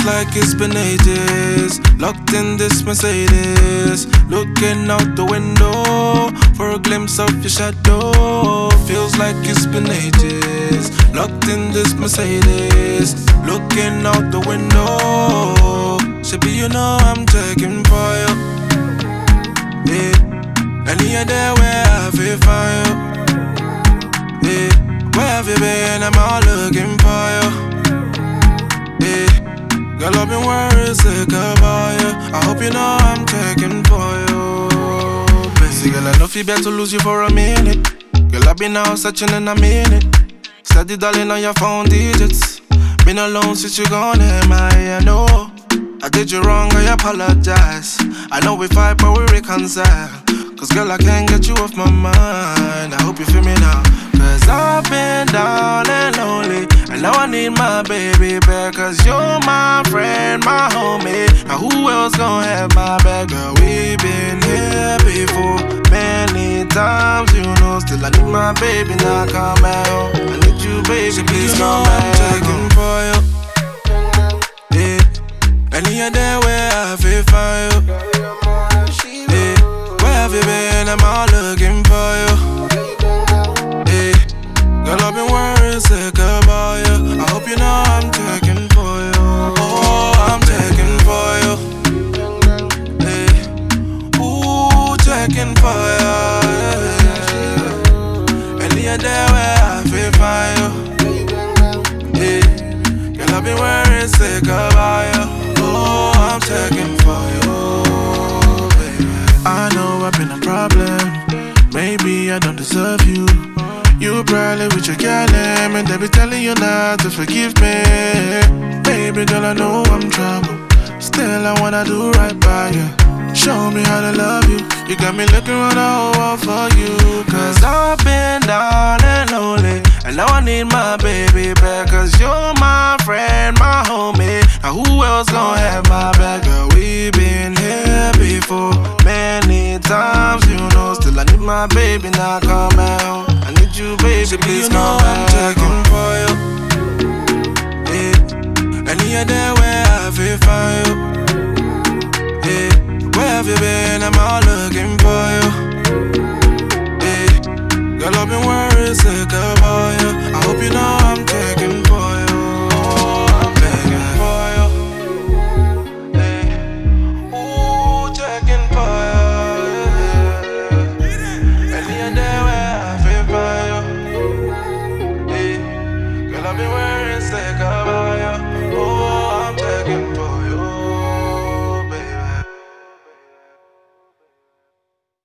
Feels like it's been ages, locked in this Mercedes, looking out the window for a glimpse of your shadow. Feels like it's been ages, locked in this Mercedes, looking out the window. Shaby, you know I'm checking for you. Yeah, and you're there where I feel for you. Yeah, where have you been? I'm all looking for you. Girl, I've been worried sick about you. I hope you know I'm checking for you. Busy girl, I know you better lose you for a minute. Girl, I've been out searching and I mean it. Steady darling on your phone digits. Been alone since you gone, I know I did you wrong, I apologize. I know we fight but we reconcile. Cause girl, I can't get you off my mind. I hope you feel me now. Cause I've been down and lonely, and now I need my baby back. Cause you're my friend, my homie. Now who else gon' have my back? Girl, we been here before many times, you know. Still I need my baby, now come back home. I need you, baby, please come back. I'm checking for you. Yeah, and you're there where I feel for you. Yeah, where have you been? I'm all looking for you. Girl, I've been worried sick about you. I hope you know I'm checking for you. Oh, I'm checking for you. Hey. Ooh, checking for you. Yeah. And you're there where I feel for you. Hey. Girl, I've been worried sick about you. Oh, I'm checking for you, baby. I know I've been a problem. Maybe I don't deserve you. You probably with your girl and they be telling you not to forgive me. Baby girl, I know I'm trouble. Still I wanna do right by you. Show me how to love you. You got me looking around the whole world for you. Cause I've been down and lonely, and now I need my baby back. Cause you're my friend, my homie. Now who else gon' have my back? Girl, we been here before many times, you know. Still I need my baby, now come out. You, baby, please come back. I'm checking for you. Yeah, and you're there where I feel for you. Yeah, where have you been? I'm all looking for